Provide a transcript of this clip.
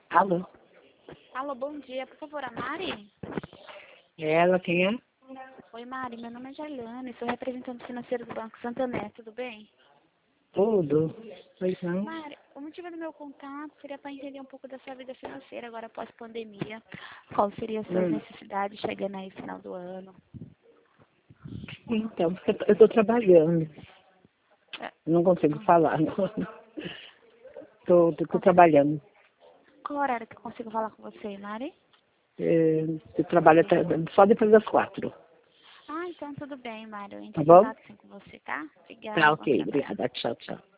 Alô? Alô, bom dia. Por favor, a Mari? Ela, quem é? Oi, Mari. Meu nome é Jaliane. Sou representante financeiro do Banco Santander. Tudo bem? Tudo. Pois não. Mari, o motivo do meu contato seria para entender um pouco da sua vida financeira agora pós-pandemia. Qual seriam as suas necessidades chegando aí final do ano? Então, porque eu estou trabalhando. É, Não consigo falar. Estou trabalhando. Qual horário que eu consigo falar com você, Mari? Eu trabalho até, só depois das 4. Ah, então tudo bem, Mari. Eu Tá entro em bom? contato sim com você, tá? Tá, Obrigada, bom ok. trabalho. Obrigada. Tchau, tchau.